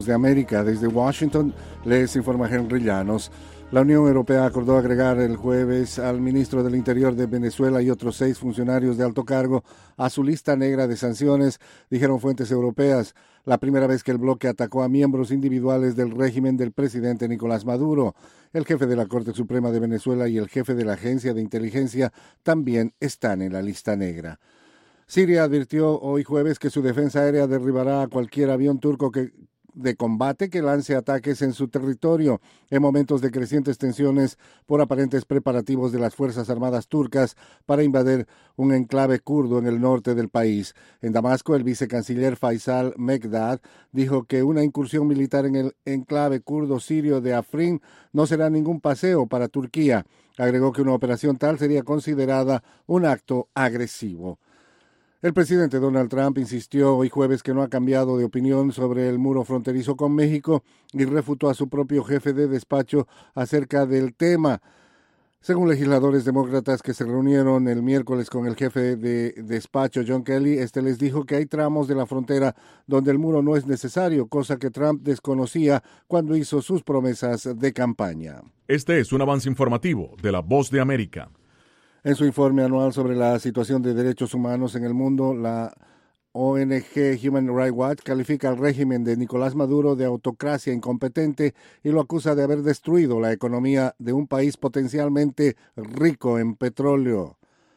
De América, desde Washington, les informa Henry Llanos. La Unión Europea acordó agregar el jueves al ministro del Interior de Venezuela y otros 6 funcionarios de alto cargo a su lista negra de sanciones, dijeron fuentes europeas, la primera vez que el bloque atacó a miembros individuales del régimen del presidente Nicolás Maduro. El jefe de la Corte Suprema de Venezuela y el jefe de la Agencia de Inteligencia también están en la lista negra. Siria advirtió hoy jueves que su defensa aérea derribará a cualquier avión turco de combate que lance ataques en su territorio en momentos de crecientes tensiones por aparentes preparativos de las Fuerzas Armadas turcas para invadir un enclave kurdo en el norte del país. En Damasco, el vicecanciller Faisal Mekdad dijo que una incursión militar en el enclave kurdo sirio de Afrin no será ningún paseo para Turquía. Agregó que una operación tal sería considerada un acto agresivo. El presidente Donald Trump insistió hoy jueves que no ha cambiado de opinión sobre el muro fronterizo con México y refutó a su propio jefe de despacho acerca del tema. Según legisladores demócratas que se reunieron el miércoles con el jefe de despacho John Kelly, les dijo que hay tramos de la frontera donde el muro no es necesario, cosa que Trump desconocía cuando hizo sus promesas de campaña. Este es un avance informativo de La Voz de América. En su informe anual sobre la situación de derechos humanos en el mundo, la ONG Human Rights Watch califica al régimen de Nicolás Maduro de autocracia incompetente y lo acusa de haber destruido la economía de un país potencialmente rico en petróleo.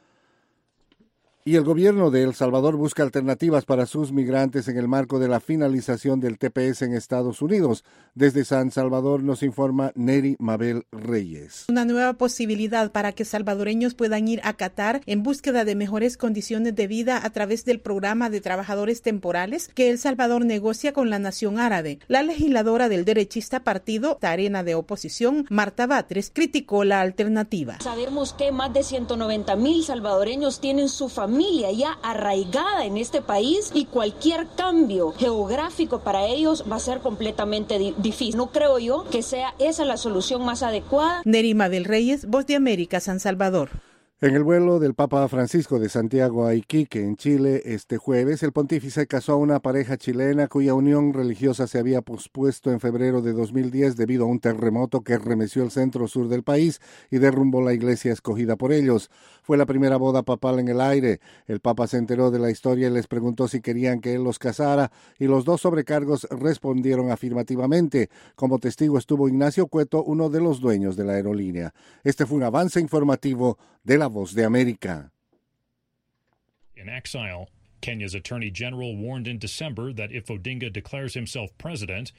Y el gobierno de El Salvador busca alternativas para sus migrantes en el marco de la finalización del TPS en Estados Unidos. Desde San Salvador nos informa Neri Mabel Reyes. Una nueva posibilidad para que salvadoreños puedan ir a Qatar en búsqueda de mejores condiciones de vida a través del programa de trabajadores temporales que El Salvador negocia con la nación árabe. La legisladora del derechista partido Arena de Oposición, Marta Batres, criticó la alternativa. Sabemos que más de 190,000 salvadoreños tienen su familia ya arraigada en este país y cualquier cambio geográfico para ellos va a ser completamente difícil. No creo yo que sea esa la solución más adecuada. Neri Mabel Reyes, Voz de América, San Salvador. En el vuelo del Papa Francisco de Santiago a Iquique, en Chile, este jueves, el pontífice casó a una pareja chilena cuya unión religiosa se había pospuesto en febrero de 2010 debido a un terremoto que remeció el centro-sur del país y derrumbó la iglesia escogida por ellos. Fue la primera boda papal en el aire. El Papa se enteró de la historia y les preguntó si querían que él los casara, y los 2 sobrecargos respondieron afirmativamente. Como testigo estuvo Ignacio Cueto, uno de los dueños de la aerolínea. Este fue un avance informativo de La Voz de América. In exile, Kenya's Attorney General warned in December that if Odinga declares himself president,